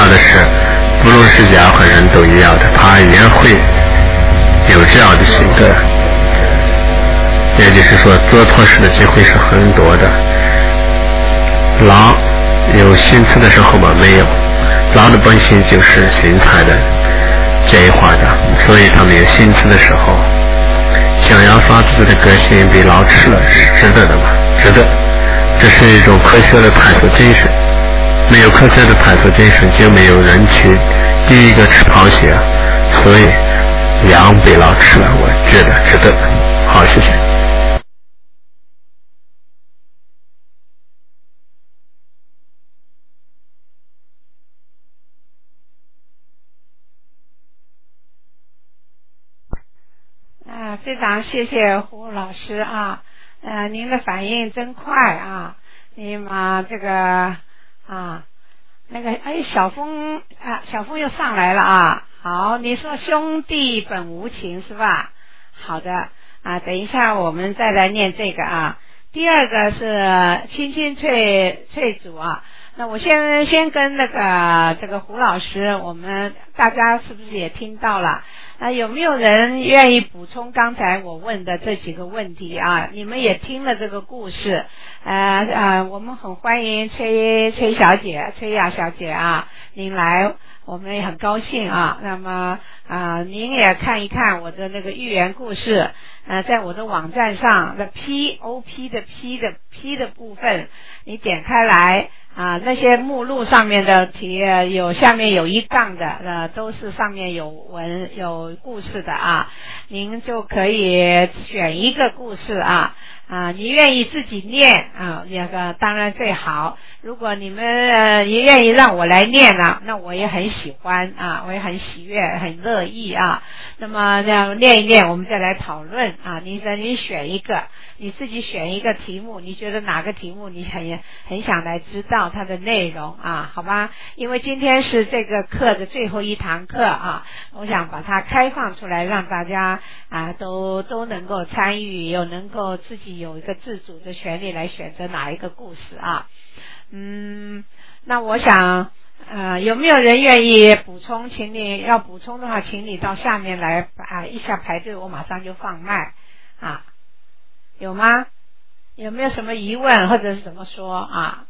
的是，不论是羊和人都一样的，他也会有这样的性格。也就是说，做错事的机会是很多的。狼有心思的时候吗？没有。狼的本性就是心态的这一化的，所以他们有心思的时候，想要发自己的个性被狼吃了，是值得的吗？值得。这是一种科学的探索精神。没有科学的探索精神，就没有人去第一个吃螃蟹，所以羊被狼吃了，我觉得值得。好，谢谢。 非常谢谢胡老师啊，您的反应真快啊，您这个小峰又上来了啊，好，你说兄弟本无情是吧？好的等一下我们再来念这个啊。第二个是青青翠竹啊，那我先跟这个胡老师，我们大家是不是也听到了？有没有人愿意补充刚才我问的这几个问题啊？你们也听了这个故事，我们很欢迎崔雅小姐啊，您来，我们也很高兴啊。那么您也看一看我的那个寓言故事，在我的网站上的 POP 的 P 的部分，你点开来。那些目录上面的题下面有一杠的都是上面有故事的啊，您就可以选一个故事啊，你愿意自己念那个当然最好。如果你们也愿意让我来念那我也很喜欢啊，我也很喜悦，很乐意啊。那么这样念一念，我们再来讨论啊。你选一个，你自己选一个题目，你觉得哪个题目你很想来知道它的内容啊？好吧？因为今天是这个课的最后一堂课啊，我想把它开放出来，让大家都能够参与，又能够自己有一个自主的权利来选择哪一个故事啊。那我想有没有人愿意补充？请你要补充的话，请你到下面来一下排队，我马上就放麦啊。有吗？有没有什么疑问或者是怎么说啊？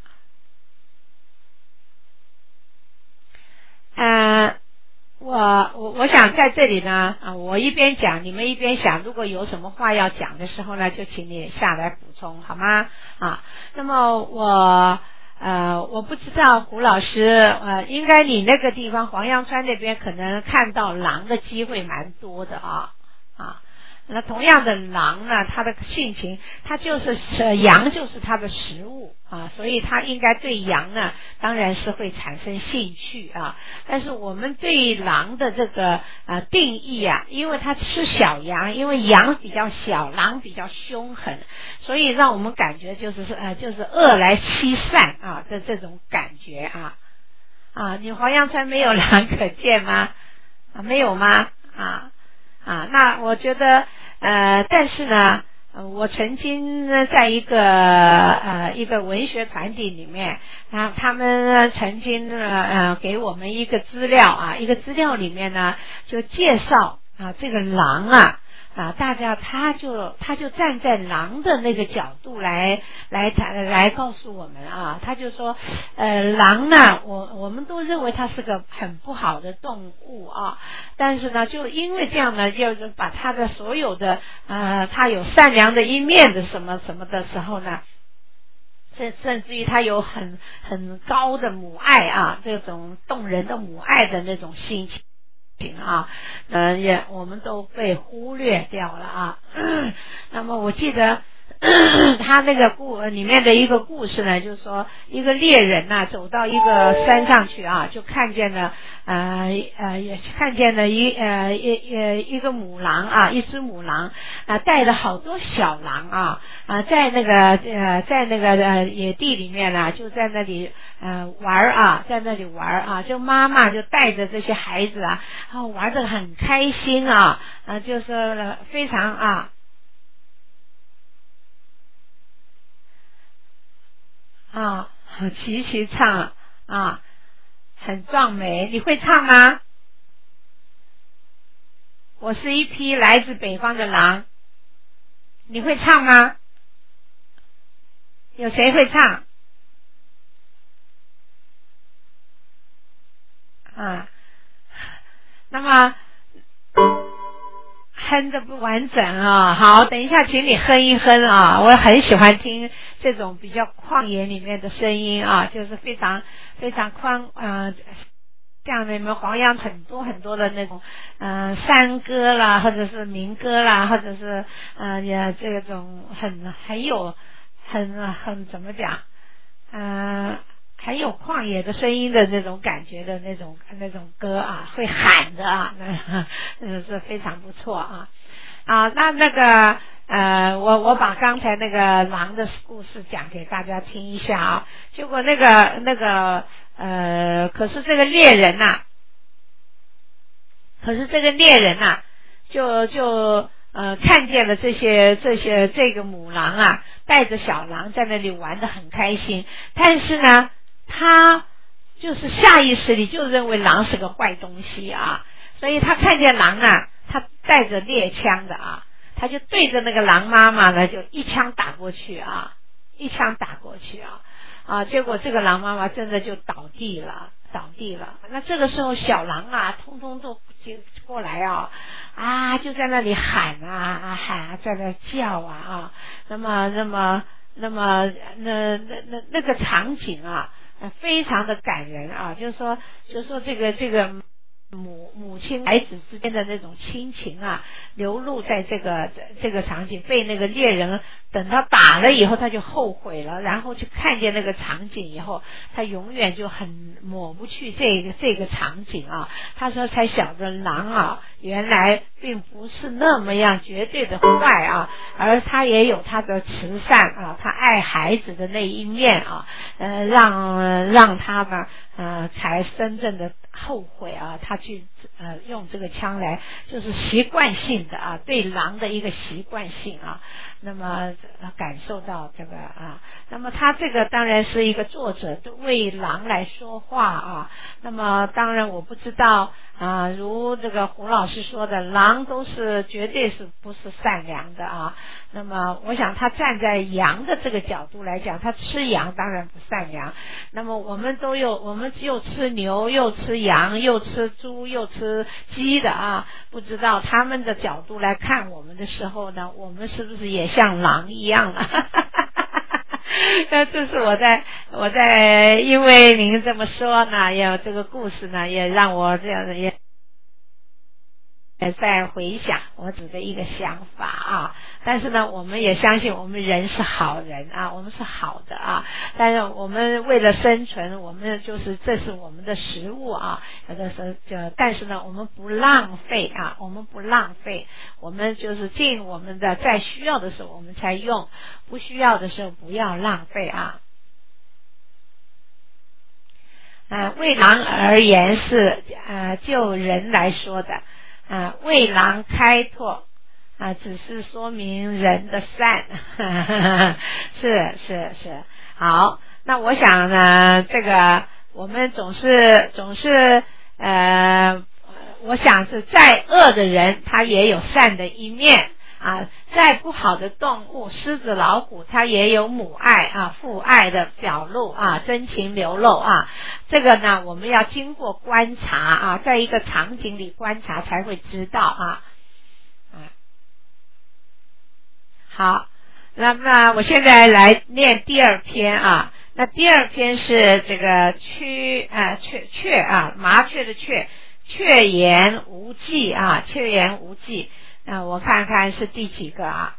我想在这里呢我一边讲，你们一边想，如果有什么话要讲的时候呢，就请你下来补充好吗？那么我不知道胡老师应该你那个地方黄杨川那边可能看到狼的机会蛮多的那同样的狼呢，它的性情，它就是羊就是它的食物所以它应该对羊呢当然是会产生兴趣但是我们对狼的这个定义因为它吃小羊，因为羊比较小，狼比较凶狠，所以让我们感觉就是恶来欺善的这种感觉你黄杨川没有狼可见吗？没有吗？那我觉得但是呢我曾经呢在一个文学团体里面，他们曾经给我们一个资料一个资料里面呢就介绍这个狼大家他就站在狼的那个角度来告诉我们他就说狼呢我们都认为它是个很不好的动物但是呢就因为这样呢，就是把它的所有的它有善良的一面的什么什么的时候呢，甚至于它有很高的母爱这种动人的母爱的那种心情我们都被忽略掉了那么我记得他那个里面的一个故事呢，就是说一个猎人走到一个山上去就看见了也看见了一个母狼一只母狼带了好多小狼在那个野地里面就在那里玩在那里玩就妈妈就带着这些孩子玩得很开心就是非常齐齐唱很壮美，你会唱吗？我是一匹来自北方的狼，你会唱吗？有谁会唱？啊，那么哼的不完整啊。好，等一下请你哼一哼啊，我很喜欢听这种比较旷野里面的声音啊，就是非常非常像你们黄洋很多很多的那种山歌啦，或者是民歌啦，或者是也这种很有很怎么讲很有旷野的声音的那种感觉的那种歌啊，会喊的啊，那是非常不错啊。那个我把刚才那个狼的故事讲给大家听一下啊。结果可是这个猎人呐，就看见了这个母狼啊，带着小狼在那里玩得很开心，但是呢，他就是下意识里就认为狼是个坏东西啊，所以他看见狼啊，他带着猎枪的啊，他就对着那个狼妈妈呢，就一枪打过去啊，结果这个狼妈妈真的就倒地了。那这个时候小狼啊，通通都过来就在那里喊，在那叫啊。那个场景啊，非常的感人啊。就是说这个母亲孩子之间的那种亲情啊，流露在这个场景，被那个猎人等他打了以后，他就后悔了，然后去看见那个场景以后，他永远就很抹不去这个场景啊。他说才晓得狼啊，原来并不是那么样绝对的坏啊，而他也有他的慈善啊，他爱孩子的那一面啊，让他呢才真正的后悔啊，他去用这个枪来，就是习惯性的啊，对狼的一个习惯性啊，那么感受到这个啊，那么他这个当然是一个作者为狼来说话啊，那么当然我不知道如这个胡老师说的，狼都是绝对是不是善良的啊，那么我想他站在羊的这个角度来讲，他吃羊当然不善良，那么我们又吃牛又吃羊又吃猪又吃鸡的啊，不知道他们的角度来看我们的时候呢，我们是不是也像狼一样了？那这是我在因为您这么说呢，也有这个故事呢，也让我这样也在回想我指的一个想法啊，但是呢，我们也相信我们人是好人啊，我们是好的啊，但是我们为了生存，我们就是这是我们的食物啊，有的时候但是呢，我们不浪费啊，我们就是尽我们的，在需要的时候我们才用，不需要的时候不要浪费啊。为狼而言是就人来说的。为狼开拓只是说明人的善是好，那我想呢，这个我们总是我想是再恶的人他也有善的一面再不好的动物狮子老虎它也有母爱父爱的表露真情流露这个呢我们要经过观察在一个场景里观察才会知道好，那么我现在来念第二篇那第二篇是这个雀麻雀的雀言无忌雀言无忌我看看是第几个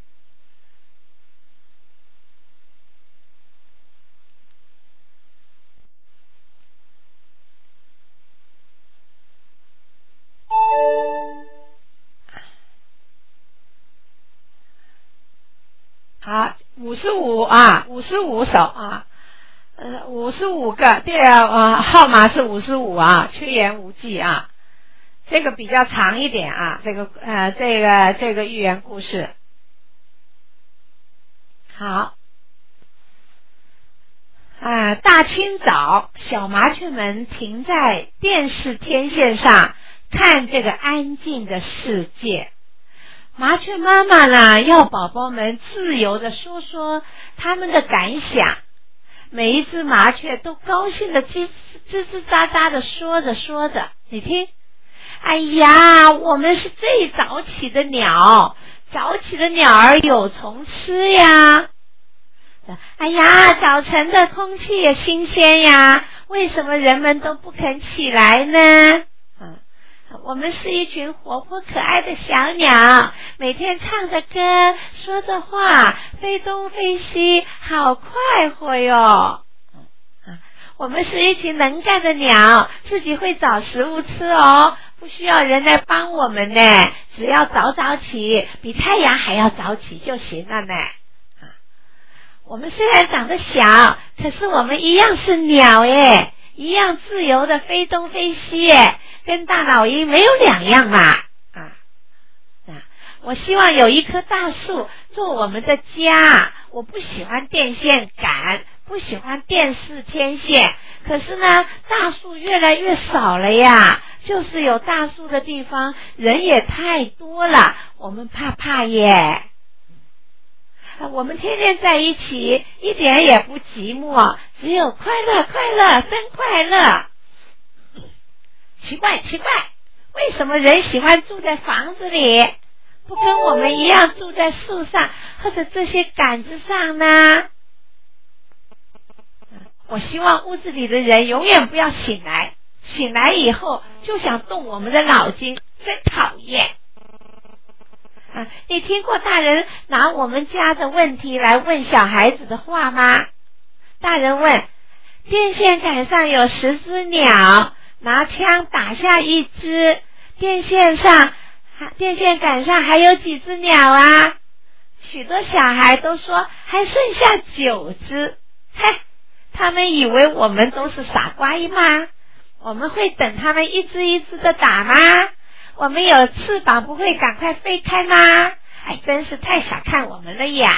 好，55首55个，对号码是55雀言无忌这个比较长一点这个寓言故事。好大清早，小麻雀们停在电视天线上，看这个安静的世界。麻雀妈妈呢，要宝宝们自由的说说他们的感想。每一只麻雀都高兴的吱吱喳喳的说着，你听，哎呀，我们是最早起的鸟，早起的鸟儿有虫吃呀。哎呀，早晨的空气也新鲜呀，为什么人们都不肯起来呢？我们是一群活泼可爱的小鸟，每天唱着歌，说着话，飞东飞西，好快活哟。我们是一群能干的鸟，自己会找食物吃哦，不需要人来帮我们呢，只要早起，比太阳还要早起就行了呢。我们虽然长得小，可是我们一样是鸟耶，一样自由的飞东飞西耶，跟大老鹰没有两样嘛。我希望有一棵大树做我们的家，我不喜欢电线杆，不喜欢电视天线，可是呢，大树越来越少了呀，就是有大树的地方人也太多了，我们怕耶。我们天天在一起，一点也不寂寞，只有快乐，真快乐。奇怪，为什么人喜欢住在房子里，不跟我们一样住在树上或者这些杆子上呢？我希望屋子里的人永远不要醒来以后就想动我们的脑筋，真讨厌。你听过大人拿我们家的问题来问小孩子的话吗？大人问，电线杆上有10只鸟，拿枪打下1只，电线杆上还有几只鸟啊？许多小孩都说还剩下9只。他们以为我们都是傻瓜吗？我们会等他们一只一只的打吗？我们有翅膀不会赶快飞开吗？真是太小看我们了呀。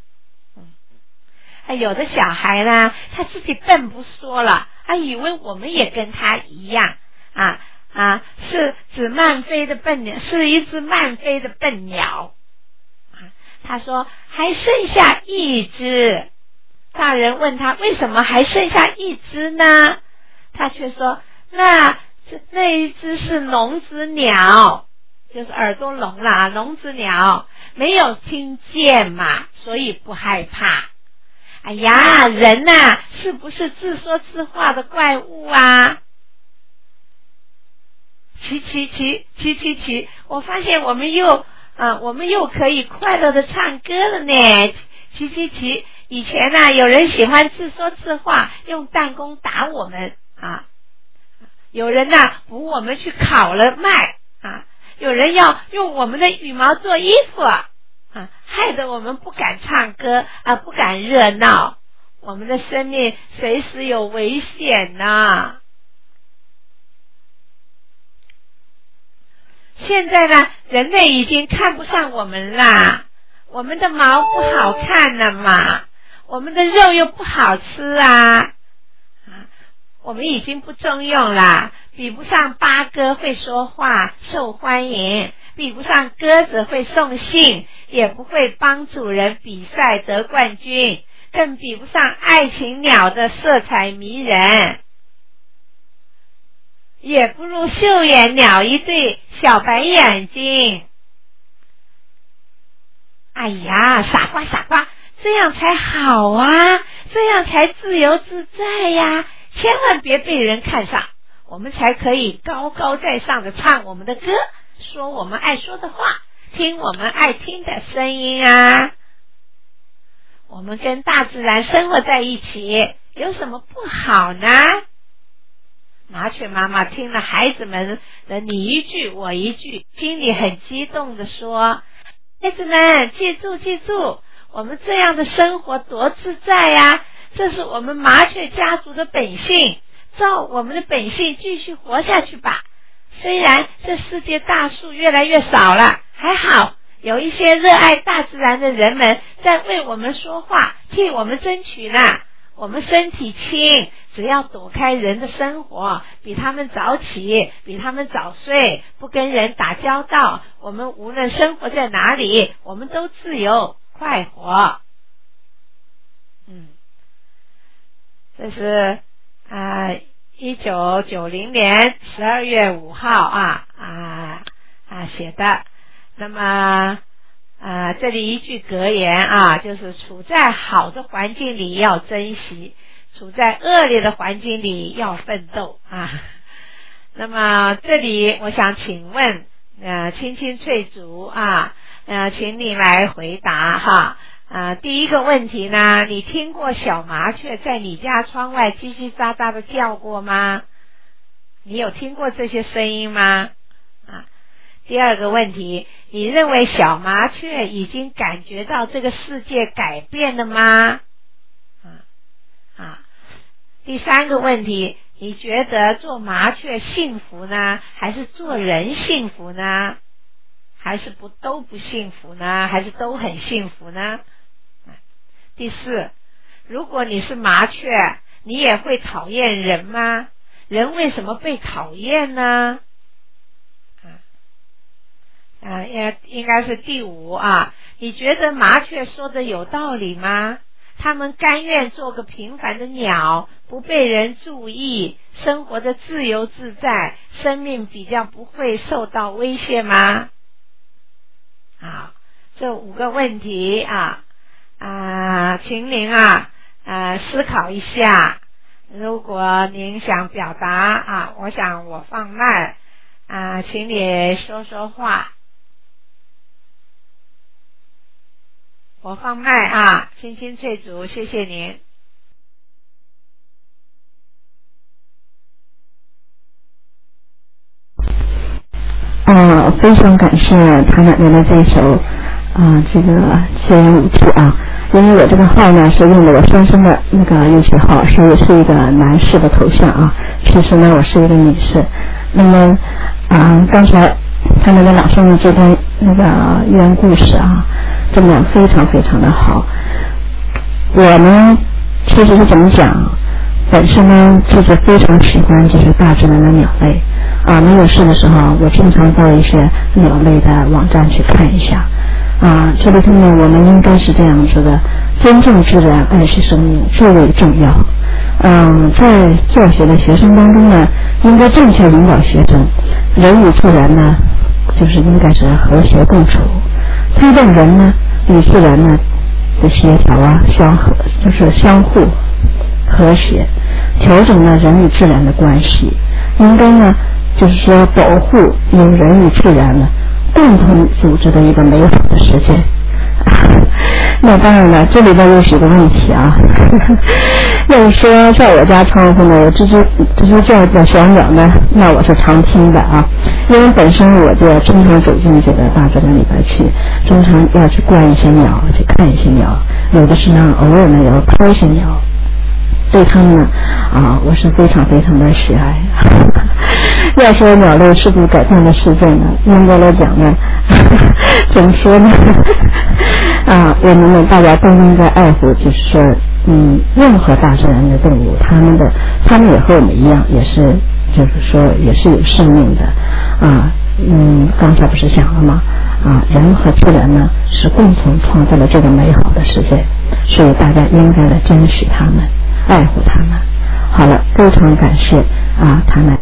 有的小孩呢，他自己笨不说了，以为我们也跟他一样是一只慢飞的笨鸟。他说还剩下1只。大人问他为什么还剩下1只呢？他却说那一只是聋子鸟，就是耳朵聋了，聋子鸟没有听见嘛，所以不害怕。哎呀，人是不是自说自话的怪物啊？奇，我发现我们又可以快乐的唱歌了呢。奇，以前有人喜欢自说自话，用弹弓打我们有人捕我们去烤了卖有人要用我们的羽毛做衣服害得我们不敢唱歌不敢热闹，我们的生命随时有危险呐。现在呢，人类已经看不上我们啦，我们的毛不好看了嘛，我们的肉又不好吃我们已经不中用了，比不上八哥会说话受欢迎，比不上鸽子会送信，也不会帮主人比赛得冠军，更比不上爱情鸟的色彩迷人，也不如绣眼鸟一对小白眼睛。哎呀，傻瓜，这样才好这样才自由自在呀，千万别被人看上，我们才可以高高在上的唱我们的歌，说我们爱说的话，听我们爱听的声音我们跟大自然生活在一起，有什么不好呢？麻雀妈妈听了孩子们的你一句我一句，心里很激动地说，孩子们记住，我们这样的生活多自在这是我们麻雀家族的本性，照我们的本性继续活下去吧。虽然这世界大树越来越少了，还好有一些热爱大自然的人们在为我们说话，替我们争取呢。 我们身体轻，只要躲开人的生活，比他们早起，比他们早睡，不跟人打交道，我们无论生活在哪里，我们都自由快活。这是1990年12月5号写的。那么这里一句格言就是处在好的环境里要珍惜，处在恶劣的环境里要奋斗那么这里我想请问青青翠竹请你来回答第一个问题呢，你听过小麻雀在你家窗外叽叽喳喳的叫过吗？你有听过这些声音吗？第二个问题，你认为小麻雀已经感觉到这个世界改变了吗？第三个问题，你觉得做麻雀幸福呢，还是做人幸福呢？还是都不幸福呢？还是都很幸福呢？第四，如果你是麻雀，你也会讨厌人吗？人为什么被讨厌呢？应该是第五你觉得麻雀说的有道理吗？他们甘愿做个平凡的鸟，不被人注意，生活的自由自在，生命比较不会受到威胁吗？这5个问题请您思考一下。如果您想表达我想我放慢请你说说话。我放慢青青翠竹，谢谢您。 非常感谢他奶奶的这首这个7言5句因为我这个号呢是用的我先生的那个邮写号，是一个男士的头像其实呢我是一个女士。那么刚才他奶奶朗诵的这段那个寓言故事真的非常非常的好。我呢其实是怎么讲，本身呢就是非常喜欢就是大自然的鸟类没有事的时候我经常到一些鸟类的网站去看一下这里头呢我们应该是这样子的，尊重自然，爱惜生命最为重要。在教学的学生当中呢，应该正确引导学生，人与自然呢就是应该是和谐共处，推动人呢与自然呢的协调相合，就是相互和谐，调整呢人与自然的关系，应该呢就是说保护由人与自然呢共同组织的一个美好的世界。那当然了，这里边又是一个问题要是说在我家窗户呢，我吱吱叫的小鸟呢，那我是常听的因为本身我就经常走进这个大自然里边去，经常要去观一些鸟，去看一些鸟，有的时候偶尔呢也要拍一些鸟，对他们呢我是非常非常的喜爱。要说鸟类是不改变的世界呢，应该来讲呢怎么说呢我们呢大家都应该爱护，就是说任何大自然的动物，他们也和我们一样，也是就是说也是有生命的刚才不是讲了吗人和自然呢是共同创造了这个美好的世界，所以大家应该来珍惜他们，爱护他们。好了，非常感谢他们。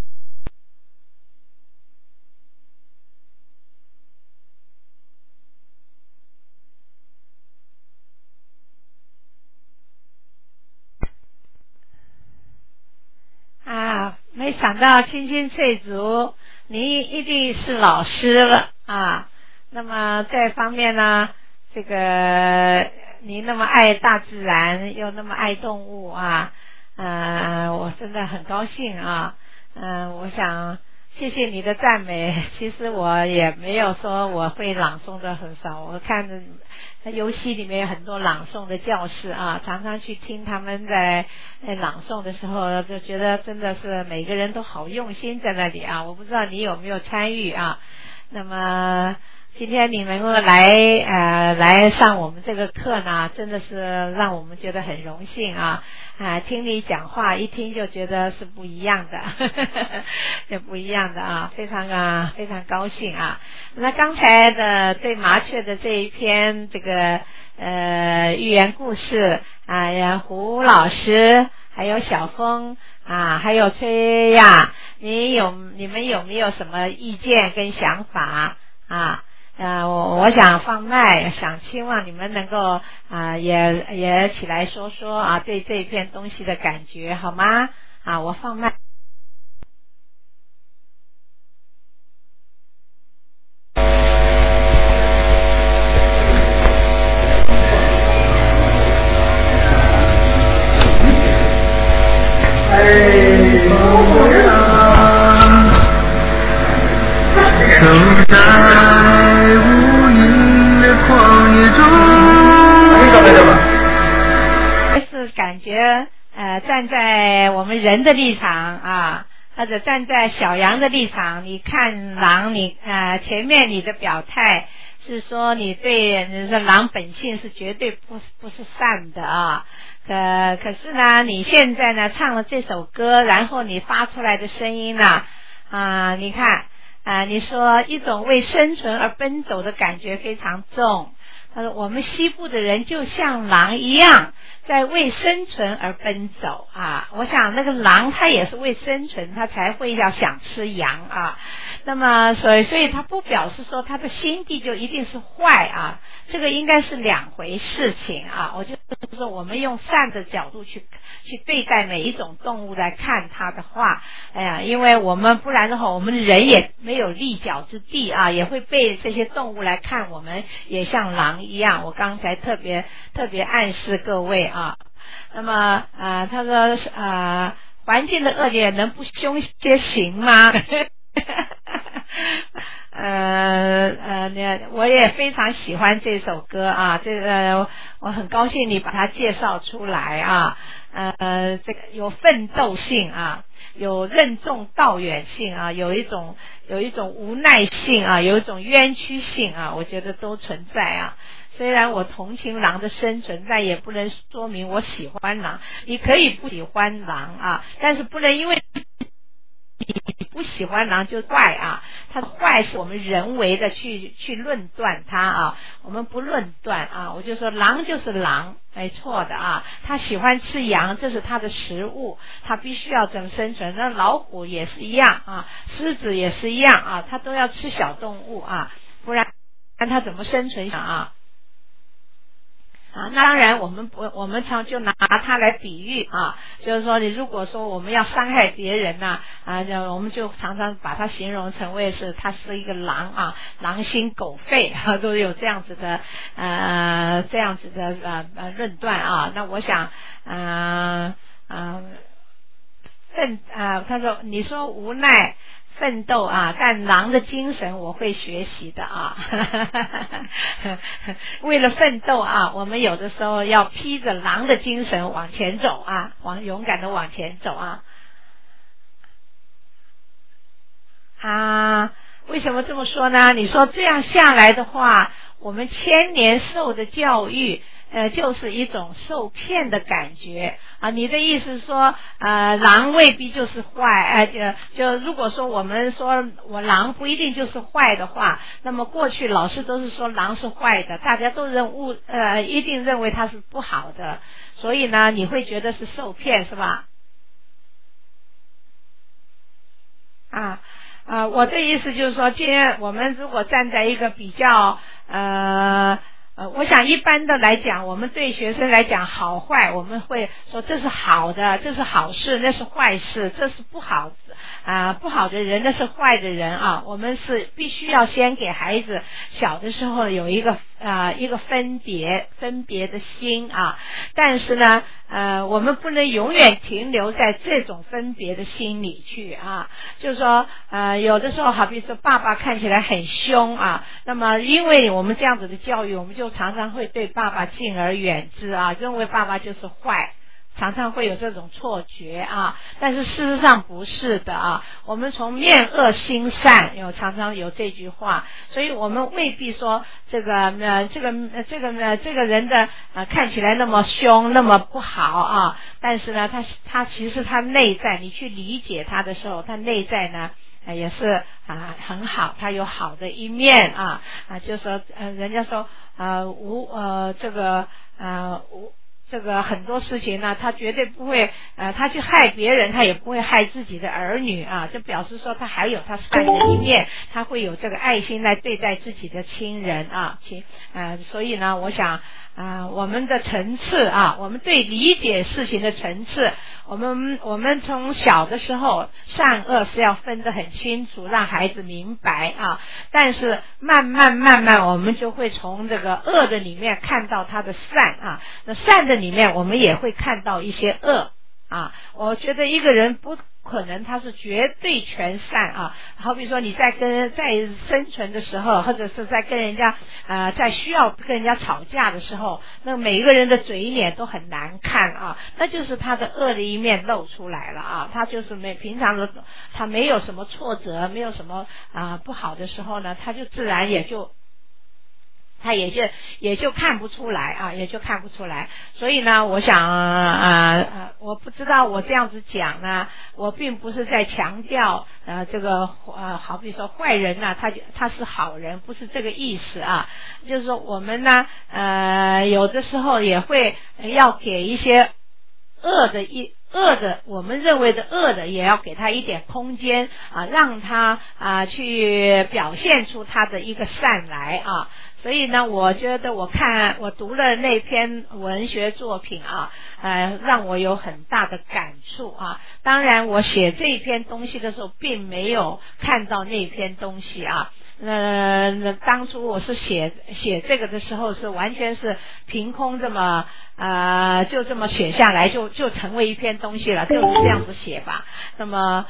没想到青青翠竹您一定是老师了那么这方面呢，这个您那么爱大自然又那么爱动物我真的很高兴我想谢谢你的赞美。其实我也没有说我会朗诵的很少，我看游戏里面有很多朗诵的教室常常去听他们在朗诵的时候，就觉得真的是每个人都好用心在那里我不知道你有没有参与那么今天你能够来上我们这个课呢，真的是让我们觉得很荣幸啊！听你讲话，一听就觉得是不一样的，就不一样的啊，非常高兴啊！那刚才的对麻雀的这一篇这个寓言故事啊，胡老师还有小峰啊，还有崔亚，你们有没有什么意见跟想法啊？我想放麦，希望你们能够也起来说说啊，对这片东西的感觉好吗？我放麦。 走在无垠的旷野中， 是感觉站在我们人的立场啊，或者站在小羊的立场，你看狼，你前面你的表态是说你说狼本性是绝对不是善的啊。可是呢，你现在呢唱了这首歌，然后你发出来的声音呢你看你说一种为生存而奔走的感觉非常重。他说我们西部的人就像狼一样在为生存而奔走啊。我想那个狼它也是为生存，它才会要想吃羊啊。那么所以它不表示说它的心地就一定是坏啊，这个应该是两回事情啊。我就说我们用善的角度去对待每一种动物来看它的话，因为我们不然的话，我们人也没有立脚之地啊，也会被这些动物来看我们也像狼一样。我刚才特别暗示各位啊。那么他说环境的恶劣能不凶些行吗？我也非常喜欢这首歌啊，这个我很高兴你把它介绍出来啊。这个有奋斗性啊，有任重道远性啊，有一种无奈性啊，有一种冤屈性啊，我觉得都存在啊。虽然我同情狼的生存，但也不能说明我喜欢狼。你可以不喜欢狼啊，但是不能因为你不喜欢狼就坏啊，它的坏是我们人为的去论断它啊，我们不论断啊。我就说狼就是狼，没错的啊，它喜欢吃羊，这是它的食物，它必须要这么生存。那老虎也是一样啊，狮子也是一样啊，它都要吃小动物啊，不然它怎么生存啊？那当然我们常就拿它来比喻啊，就是说你如果说我们要伤害别人我们就常常把它形容成为是它是一个狼啊，狼心狗肺都有这样子的论断啊。那我想他说你说无奈奋斗啊，但狼的精神我会学习的啊。为了奋斗啊，我们有的时候要披着狼的精神往前走啊，勇敢的往前走啊。为什么这么说呢？你说这样下来的话，我们千年受的教育就是一种受骗的感觉啊。你的意思是说狼未必就是坏就如果说我们说狼不一定就是坏的话，那么过去老师都是说狼是坏的，大家都一定认为它是不好的，所以呢你会觉得是受骗是吧？我的意思就是说，今天我们如果站在一个比较我想一般的来讲，我们对学生来讲好坏，我们会说这是好的，这是好事，那是坏事，这是不好不好的人，那是坏的人啊。我们是必须要先给孩子小的时候有一个分别的心啊。但是呢我们不能永远停留在这种分别的心里去啊。就是说有的时候好比说爸爸看起来很凶啊，那么因为我们这样子的教育，我们就常常会对爸爸敬而远之啊，认为爸爸就是坏， 常常会有这种错觉啊，但是事实上不是的啊。我们从面恶心善常常有这句话，所以我们未必说这个人的看起来那么凶那么不好啊，但是呢他其实他内在你去理解他的时候，他内在呢也是很好，他有好的一面就是说人家说这个很多事情呢，他绝对不会他去害别人，他也不会害自己的儿女就表示说他还有他善的一面，他会有这个爱心来对待自己的亲人所以呢，我想我们的层次我们对理解事情的层次，我们从小的时候善恶是要分得很清楚，让孩子明白但是慢慢我们就会从这个恶的里面看到他的善那善的里面我们也会看到一些恶我觉得一个人不可能他是绝对全善好比说你在生存的时候，或者是在跟人家在需要跟人家吵架的时候，那每一个人的嘴脸都很难看那就是他的恶的一面露出来了他就是平常的他没有什么挫折，没有什么不好的时候呢，他就自然也就看不出来也就看不出来。所以呢，我想我不知道我这样子讲呢，我并不是在强调这个好比说坏人他是好人，不是这个意思就是说我们呢有的时候也会要给一些恶的我们认为的恶的也要给他一点空间让他去表现出他的一个善来所以呢，我觉得我读了那篇文学作品让我有很大的感触当然我写这篇东西的时候并没有看到那篇东西当初我是写这个的时候是完全是凭空这么就这么写下来就成为一篇东西了，就是这样子写吧。那么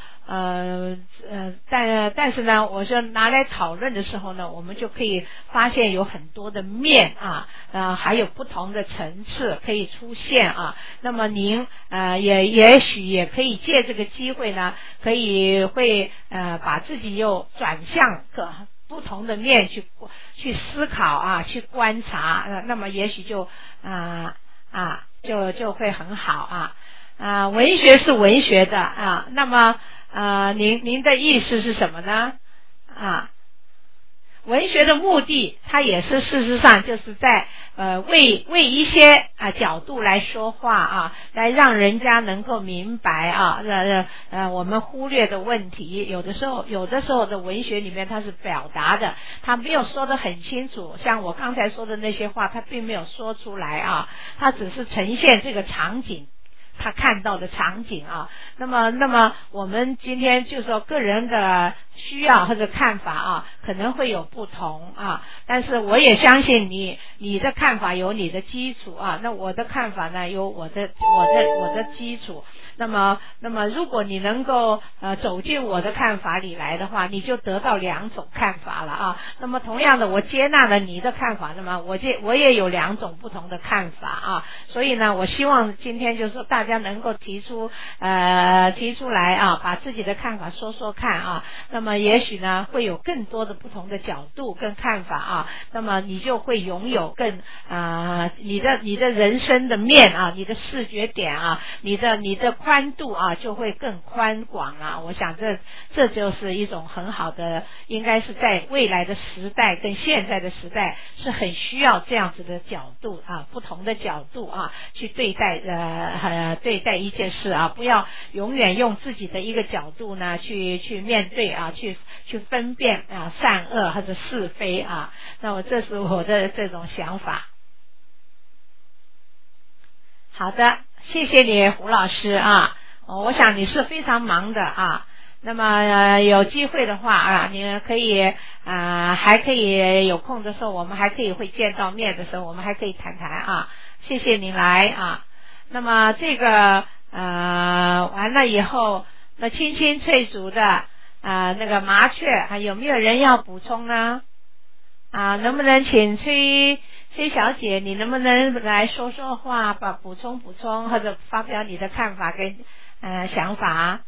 但是呢，我说拿来讨论的时候呢，我们就可以发现有很多的面还有不同的层次可以出现那么您也许也可以借这个机会呢，会把自己又转向不同的面去思考去观察那么也许就会很好文学是文学的那么您的意思是什么呢文学的目的它也是事实上就是在为一些角度来说话来让人家能够明白我们忽略的问题，有的时候的文学里面它是表达的，它没有说得很清楚，像我刚才说的那些话它并没有说出来它只是呈现这个场景，他看到的场景那么我们今天就说个人的需要或者看法可能会有不同但是我也相信你的看法有你的基础那我的看法呢有我的基础。那么如果你能够走进我的看法里来的话，你就得到两种看法了那么同样的，我接纳了你的看法，那么我也有两种不同的看法所以呢，我希望今天就是说大家能够提出来把自己的看法说看那么也许呢会有更多的不同的角度跟看法那么你就会拥有更你的人生的面你的视觉点你的宽度就会更宽广我想这就是一种很好的，应该是在未来的时代跟现在的时代是很需要这样子的角度不同的角度去对待一件事不要永远用自己的一个角度呢去面对去分辨善恶或者是非那么这是我的这种想法。好的，谢谢你胡老师我想你是非常忙的那么有机会的话你可以还可以有空的时候，我们还可以会见到面的时候，我们还可以谈谈谢谢您来那么这个完了以后，那清清脆竹的那个麻雀有没有人要补充呢能不能请谢小姐，你能不能来说说话，补充或者发表你的看法跟想法？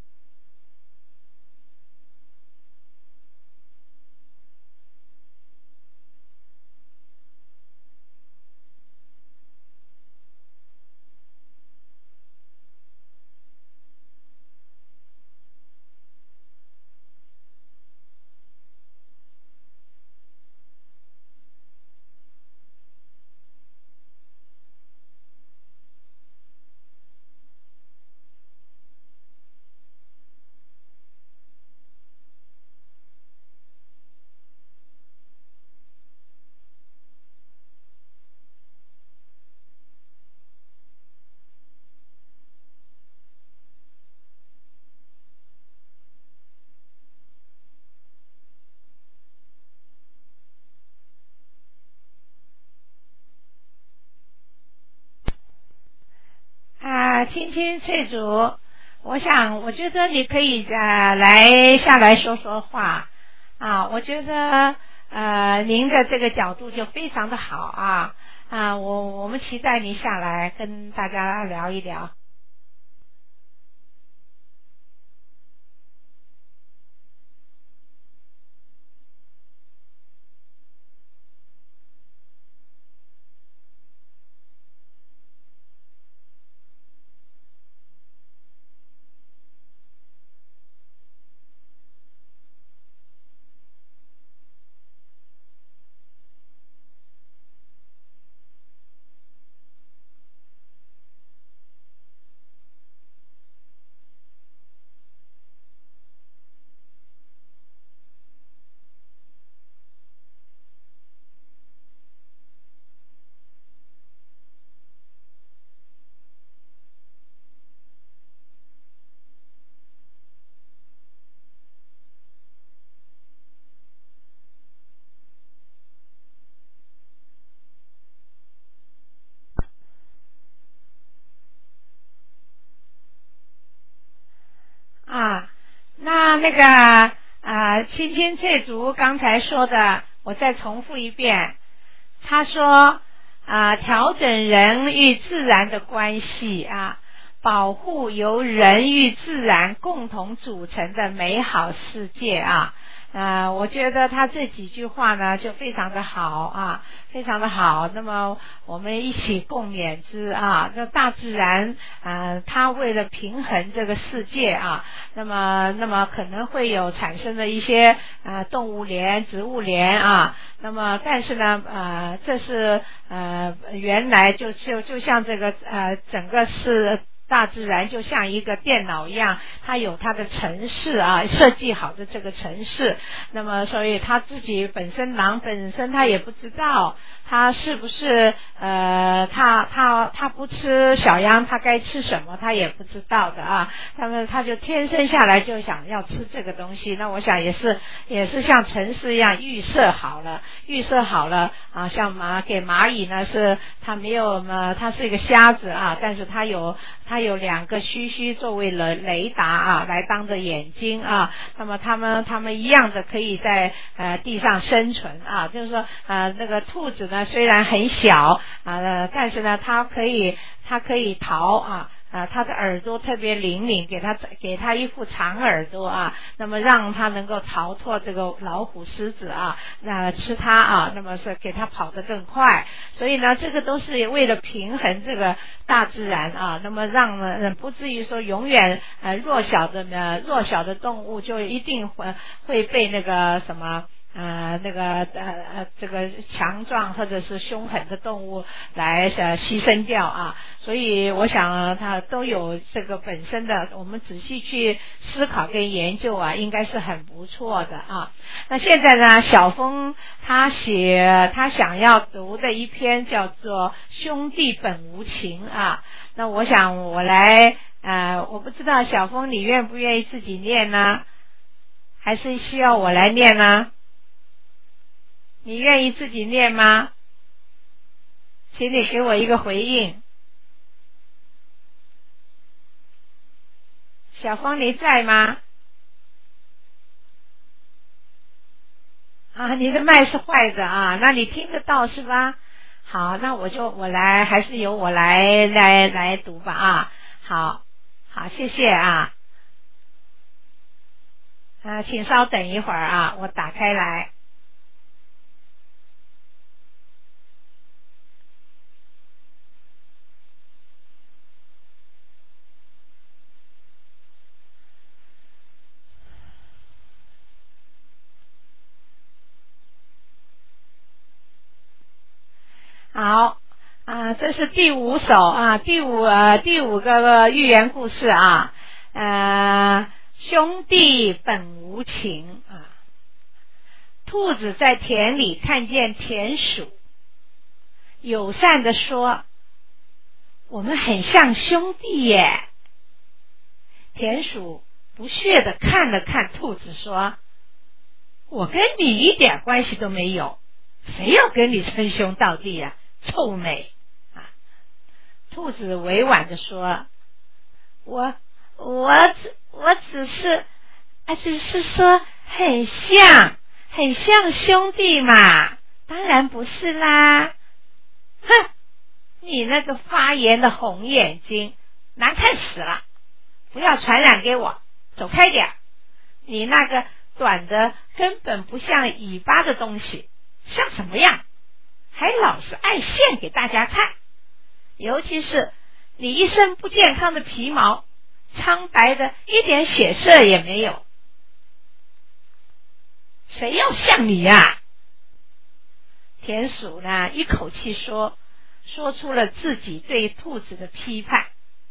青青翠竹，我觉得你可以下来说说话啊，我觉得您的这个角度就非常的好我们期待你下来跟大家聊一聊。那个青青翠竹刚才说的，我再重复一遍。他说调整人与自然的关系保护由人与自然共同组成的美好世界我觉得他这几句话呢就非常的好非常的好。那么我们一起共勉之这大自然它为了平衡这个世界那么可能会有产生的一些动物链、植物链那么但是呢这是原来就像这个整个是大自然就像一个电脑一样，它有它的程式设计好的这个程式。那么所以他自己狼本身他也不知道他是不是他不吃小羊，他该吃什么他也不知道的他就天生下来就想要吃这个东西。那我想也是像程式一样预设好了像给蚂蚁呢是它没有它是一个瞎子但是它有两个须须作为雷达来当着眼睛那么他们一样的可以在地上生存就是说那个兔子呢虽然很小但是呢它可以逃他的耳朵特别灵敏，给他一副长耳朵那么让他能够逃脱这个老虎狮子吃他那么是给他跑得更快。所以呢这个都是为了平衡这个大自然那么让不至于说永远弱小的动物就一定会被那个什么这个强壮或者是凶狠的动物来牺牲掉所以我想它都有这个本身的，我们仔细去思考跟研究应该是很不错的那现在呢小峰他想要读的一篇叫做兄弟本无情那我想我来我不知道小峰你愿不愿意自己念呢，还是需要我来念呢？你愿意自己念吗？请你给我一个回应。小峰你在吗？你的麦是坏的那你听得到是吧？ 好，那我来，还是由我来读吧啊。好，谢谢啊。请稍等一会儿啊，我打开来。好这是第5首啊，第五个寓言故事啊。兄弟本无情啊。兔子在田里看见田鼠，友善地说：“我们很像兄弟耶。”田鼠不屑地看了看兔子，说：“我跟你一点关系都没有，谁要跟你称兄道弟啊？臭美啊！”兔子委婉地说：“我只是说很像兄弟嘛，当然不是啦。”哼，你那个发炎的红眼睛难看死了，不要传染给我，走开点。你那个短的根本不像尾巴的东西，像什么样？还老是爱现给大家看，尤其是你一身不健康的皮毛，苍白的一点血色也没有，谁要像你呀？田鼠呢，一口气说出了自己对兔子的批判。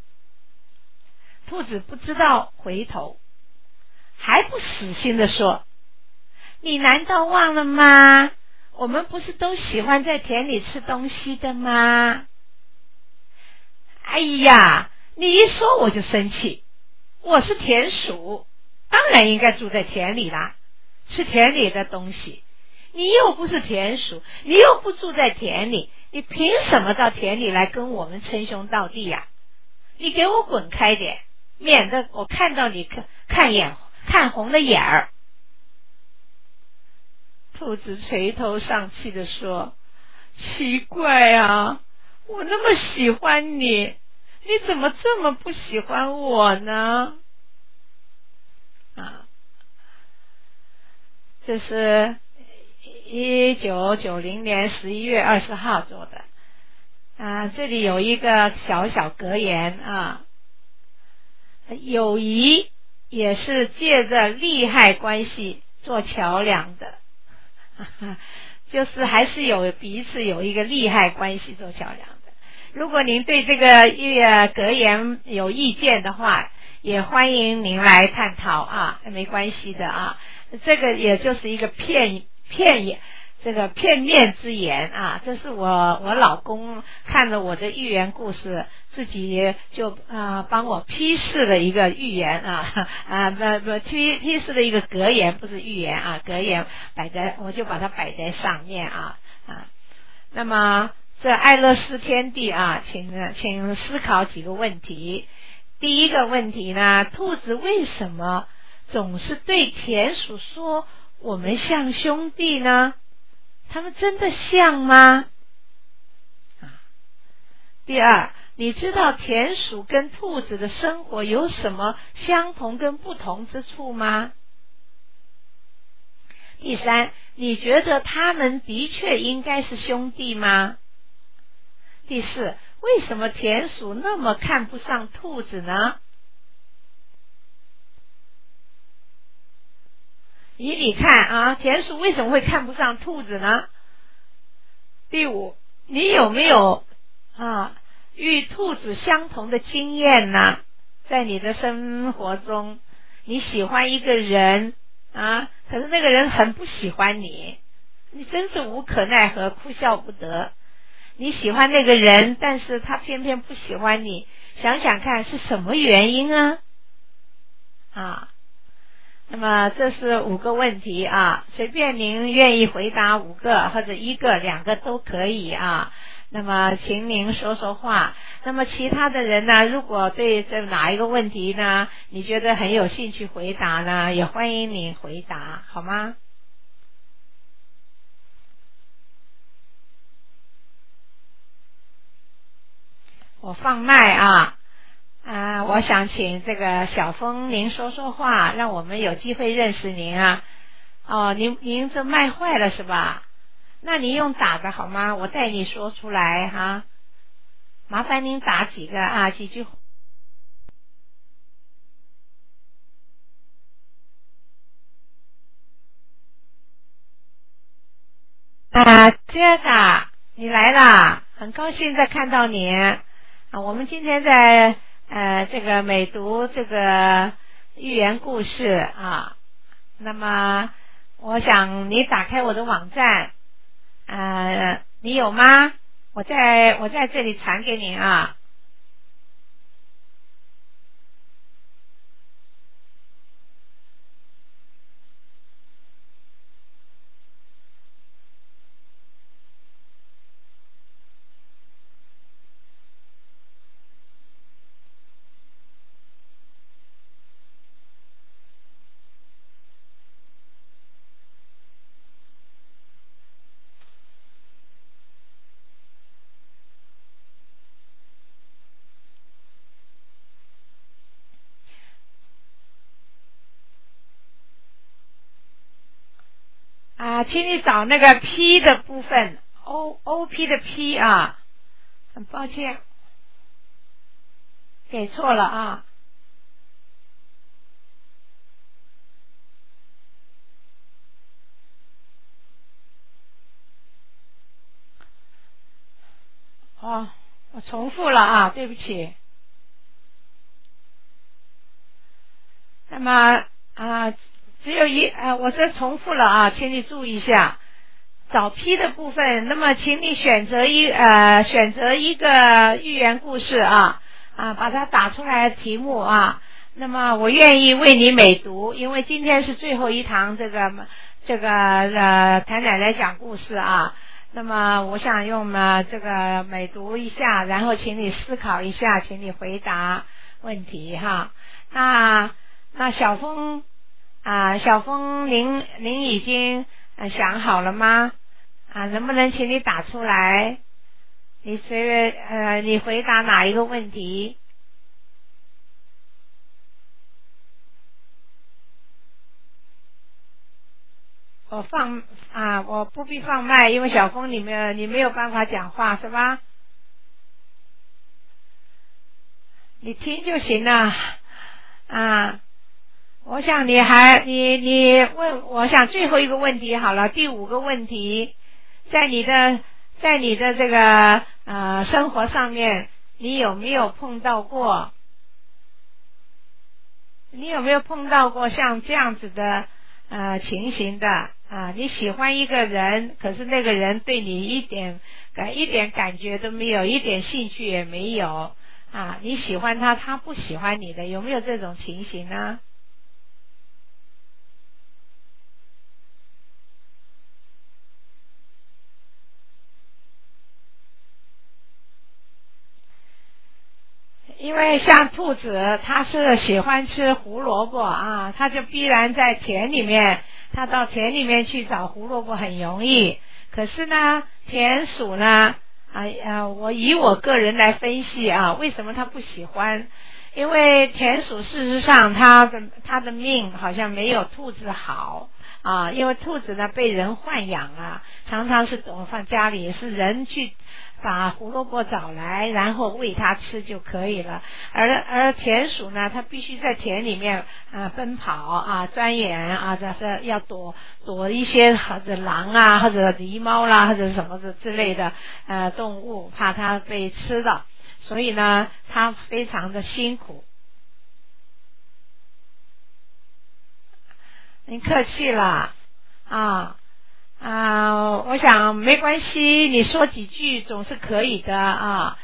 兔子不知道回头，还不死心地说：“你难道忘了吗？我们不是都喜欢在田里吃东西的吗？”哎呀，你一说我就生气，我是田鼠，当然应该住在田里啦，吃田里的东西。你又不是田鼠，你又不住在田里，你凭什么到田里来跟我们称兄道弟呀？你给我滚开点，免得我看到你看红了眼儿。兔子垂头丧气地说：“奇怪啊，我那么喜欢你，你怎么这么不喜欢我呢？”这是1990年11月20号做的。这里有一个小格言啊，友谊也是借着利害关系做桥梁的，就是还是有彼此有一个利害关系做桥梁的。如果您对这个格言有意见的话，也欢迎您来探讨啊，没关系的啊。这个也就是一个片面之言啊，这是我老公看了我的寓言故事，自己就帮我批示了一个寓言批示了一个格言，不是寓言啊，格言我就把它摆在上面啊。那么这爱乐斯天地啊，请思考几个问题。第一个问题呢，兔子为什么总是对田鼠说我们像兄弟呢？他们真的像吗？第二，你知道田鼠跟兔子的生活有什么相同跟不同之处吗？第三，你觉得他们的确应该是兄弟吗？第四，为什么田鼠那么看不上兔子呢？你看田鼠为什么会看不上兔子呢？第五，你有没有与兔子相同的经验呢？在你的生活中，你喜欢一个人可是那个人很不喜欢你，你真是无可奈何，哭笑不得。你喜欢那个人，但是他偏偏不喜欢你，想想看是什么原因那么这是5个问题随便您愿意回答5个或者1个2个都可以那么请您说说话。那么其他的人呢，如果对这哪一个问题呢你觉得很有兴趣回答呢，也欢迎你回答，好吗？ 我放麦啊。我想请这个小峰您说说话，让我们有机会认识您啊。哦，您这麦坏了是吧？那您用打的好吗？我带你说出来哈。麻烦您打几句。这个你来了，很高兴再看到你。我们今天在这个美读这个寓言故事啊。那么我想你打开我的网站，你有吗？我在这里传给你啊。请你找那个 P 的部分 OP 的 P 啊，很抱歉给错了啊。我重复了啊，对不起。那么只有我这重复了啊，请你注意一下，找 P 的部分。那么，请你选择一个寓言故事啊，把它打出来题目啊。那么，我愿意为你美读，因为今天是最后一堂这个谭奶奶讲故事啊。那么，我想用这个美读一下，然后请你思考一下，请你回答问题哈。那小峰。小峰，您已经想好了吗？能不能请你打出来？你回答哪一个问题？我不必放麦，因为小峰你没有办法讲话是吧？你听就行了我想你问，我想最后一个问题好了，第5个问题，在你的这个生活上面，你有没有碰到过像这样子的情形的你喜欢一个人，可是那个人对你一点感觉都没有，一点兴趣也没有你喜欢他，他不喜欢你的，有没有这种情形呢？因为像兔子，它是喜欢吃胡萝卜它就必然在田里面，它到田里面去找胡萝卜很容易。可是呢，田鼠呢，以我个人来分析为什么它不喜欢？因为田鼠事实上它的命好像没有兔子好因为兔子呢被人豢养常常是放家里，是人去把胡萝卜找来，然后喂它吃就可以了。而田鼠呢，它必须在田里面奔跑钻研这要躲一些或者狼或者狸猫啦，或者什么之类的动物，怕它被吃到，所以呢，它非常的辛苦。您客气了我想没关系，你说几句总是可以的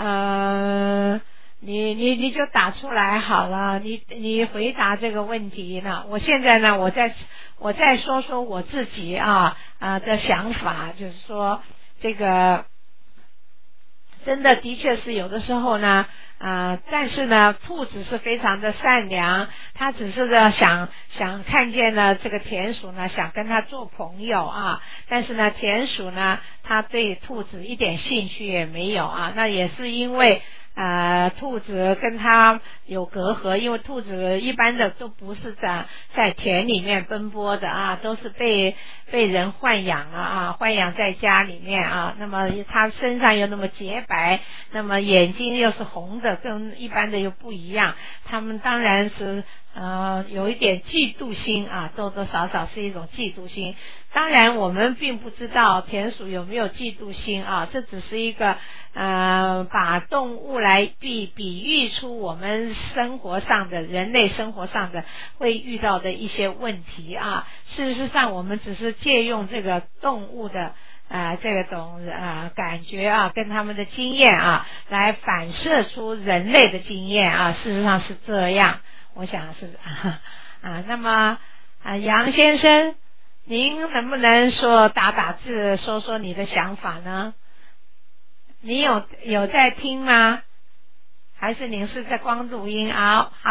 你就打出来好了，你回答这个问题呢。我现在呢，我再说说我自己的想法，就是说这个真的确是有的时候呢但是呢，兔子是非常的善良，它只是想看见了这个田鼠呢，想跟它做朋友但是呢，田鼠呢，它对兔子一点兴趣也没有那也是因为兔子跟它有隔阂，因为兔子一般的都不是在田里面奔波的啊，都是被人豢养啊，豢养在家里面啊。那么它身上又那么洁白，那么眼睛又是红的，跟一般的又不一样。它们当然是有一点嫉妒心啊，多多少少是一种嫉妒心。当然我们并不知道田鼠有没有嫉妒心啊，这只是一个把动物来比喻出我们生活上的人类生活上的会遇到的一些问题啊。事实上我们只是借用这个动物的这种感觉啊，跟他们的经验啊，来反射出人类的经验啊。事实上是这样，我想是那么杨先生，您能不能打字说说你的想法呢？你有在听吗？还是您是在光录音啊？好，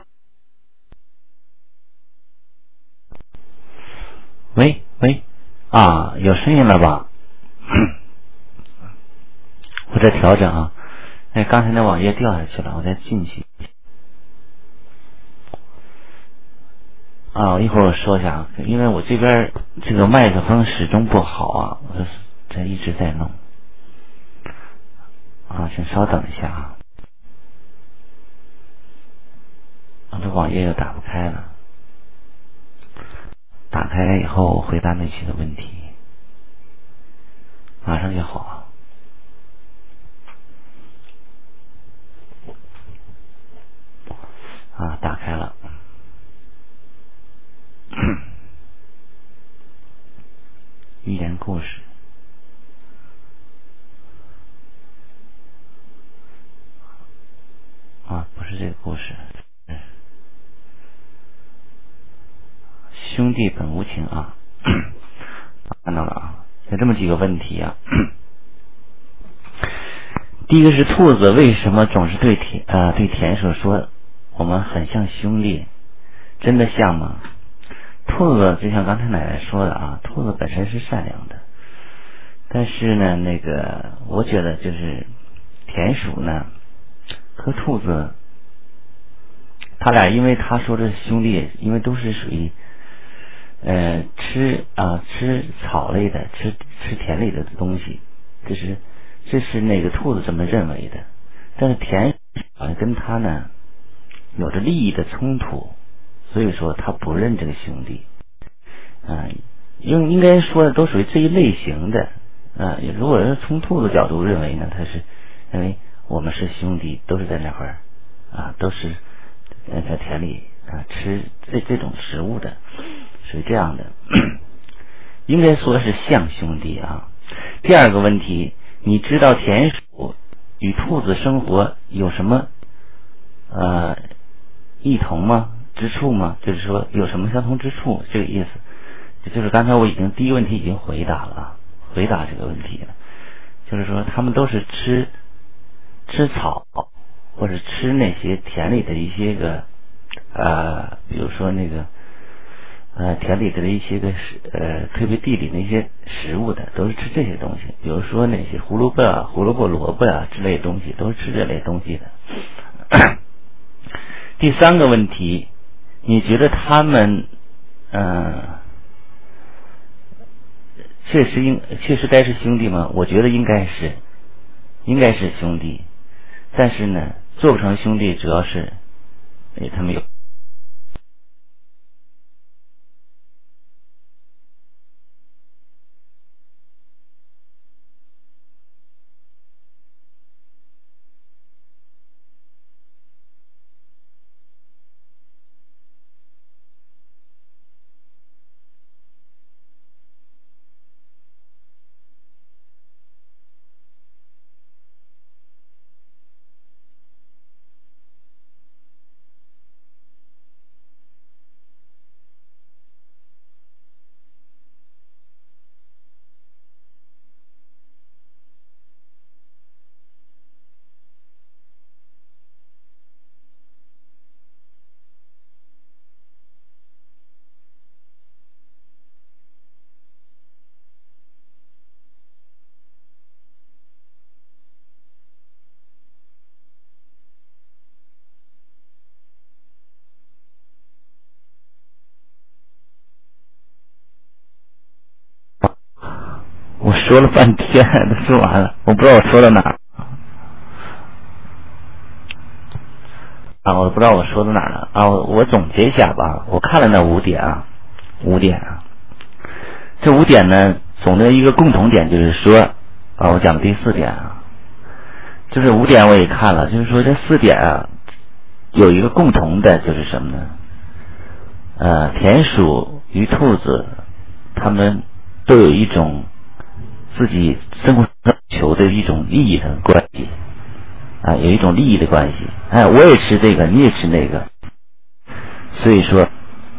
喂，有声音了吧？我在调整啊。刚才那网页掉下去了，我再进去。一会儿我说一下啊，因为我这边这个麦克风始终不好啊，我这一直在弄请稍等一下啊。这网页又打不开了，打开了以后我回答那些的问题，马上就好。打开了。寓言故事不是这个故事。兄弟本无情啊。看到了啊，有这么几个问题啊。第一个是兔子为什么总是对田鼠说我们很像兄弟，真的像吗？兔子就像刚才奶奶说的啊，兔子本身是善良的，但是呢我觉得就是田鼠呢和兔子他俩，因为他说的兄弟，因为都是属于吃草类的，吃田里的东西，这是兔子这么认为的。但是田鼠跟他呢有着利益的冲突，所以说他不认这个兄弟应该说的都属于这一类型的如果是从兔子角度认为呢，他是认为我们是兄弟，都是在那块都是在田里吃这种食物的，属于这样的。应该说是像兄弟啊。第二个问题，你知道田鼠与兔子生活有什么异同吗？之处吗？就是说有什么相同之处，这个意思。就是刚才我第一个问题已经回答了，回答这个问题了。就是说他们都是吃草，或者吃那些田里的一些个比如说田里的一些个特别地里的一些食物的，都是吃这些东西。比如说那些胡萝卜、萝卜之类的东西，都是吃这类东西的。第三个问题，你觉得他们确实该是兄弟吗？我觉得应该是兄弟，但是呢做不成兄弟，主要是他们有说了半天都说完了，我不知道我说到哪儿啊，我不知道我说到哪儿了啊。我总结一下吧，我看了那5点啊，这5点呢，总的一个共同点就是说啊，我讲的第4点啊，就是5点我也看了，就是说这4点啊，有一个共同的就是什么呢？田鼠与兔子，他们都有一种自己生活求的一种利益的关系啊，有一种利益的关系。我也吃这个，你也吃那个，所以说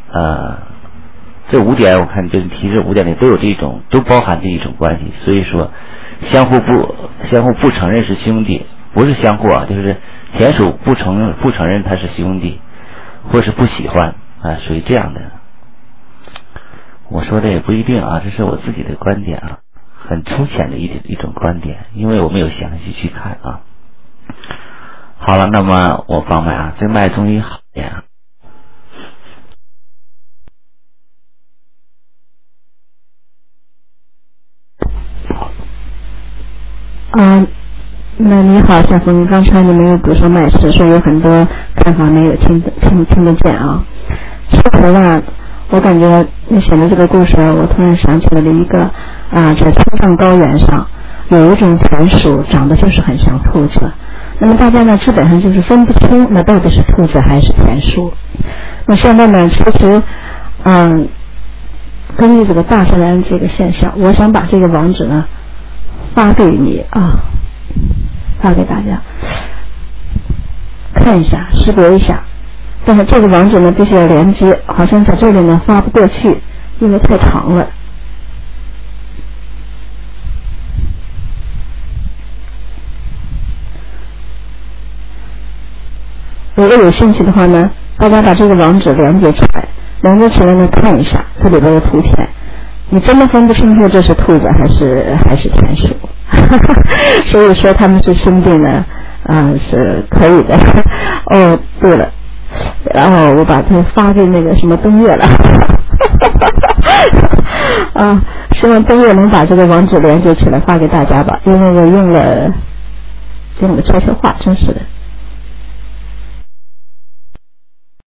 这5点我看就是提这5点里都有这种，都包含这一种关系。所以说相互不承认是兄弟，不是相互啊，就是田鼠不承认他是兄弟，或是不喜欢啊，属于这样的。我说的也不一定啊，这是我自己的观点啊，很粗浅的一种观点，因为我没有详细去看啊。好了，那么我放麦啊，这麦终于好点啊。 那你好，小峰，刚才你没有补上麦时，说有很多看法没有听得见啊。其实呢，我感觉你写的这个故事，我突然想起来了一个在青藏高原上有一种田鼠，长得就是很像兔子。那么大家呢，基本上就是分不清那到底是兔子还是田鼠。那现在呢，其实根据这个大自然这个现象，我想把这个网址呢发给你啊，发给大家看一下，识别一下。但是这个网址呢必须要连接，好像在这里呢发不过去，因为太长了。如果有兴趣的话呢，大家把这个网址连接起来呢看一下这里边的图片，你真的分不清楚这是兔子还是田鼠。所以说他们是兄弟呢是可以的。哦对了，然后我把它发给那个什么登月了。希望登月能把这个网址连接起来发给大家吧，因为我用了悄悄话，真是的。